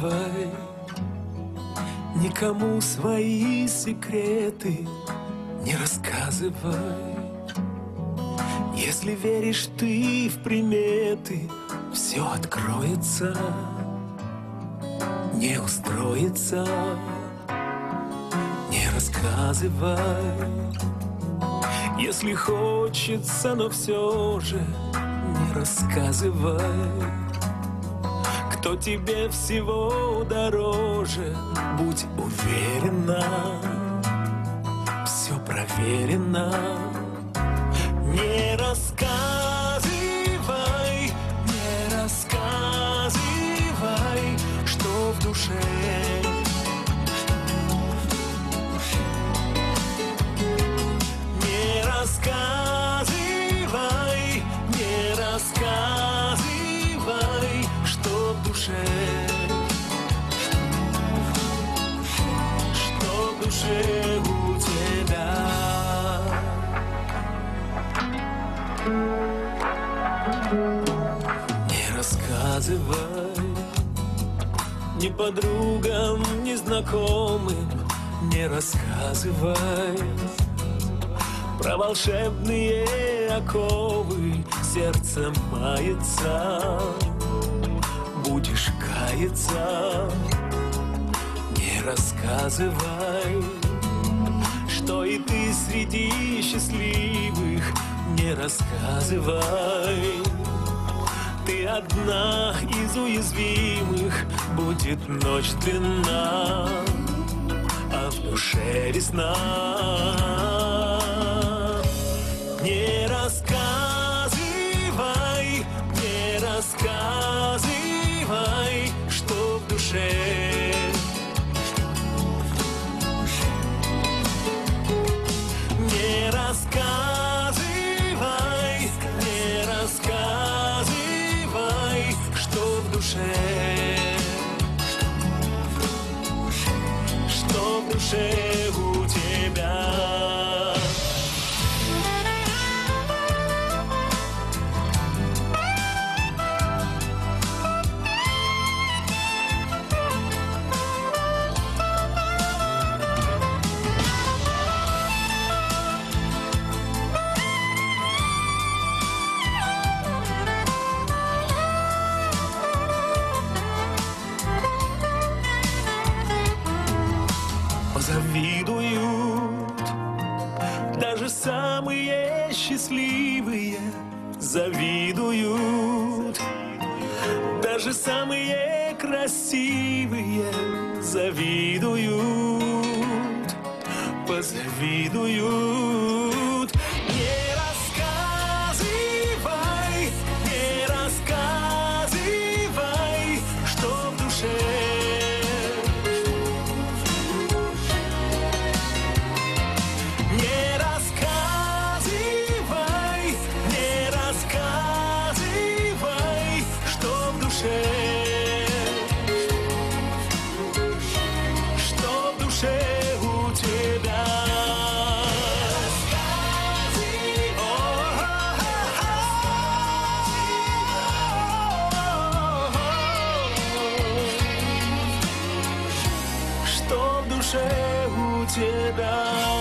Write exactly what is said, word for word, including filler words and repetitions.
рассказывай никому свои секреты, не рассказывай. Если веришь ты в приметы, все откроется, не устроится. Не рассказывай. Если хочется, но все же не рассказывай. Кто тебе всего дороже, будь уверена, все проверено. Не рассказывай, не рассказывай, что в душе. Не рассказывай, не рассказывай, что в душе. Что в душе у тебя. Не рассказывай ни подругам, ни знакомым, не рассказывай про волшебные оковы, сердце мается, будешь каяться. Не рассказывай, что и ты среди счастливых, не рассказывай. Ты одна из уязвимых, будет ночь длинна, а в душе весна. Не рассказывай, не рассказывай, что в душе. Не рассказывай, не рассказывай, что в душе. Что в душе у тебя. Завидуют даже самые счастливые, завидуют даже самые красивые, завидуют, позавидуют. Не рассказывай, не рассказывай, что в душе. Что в душе у тебя. Что в душе у тебя.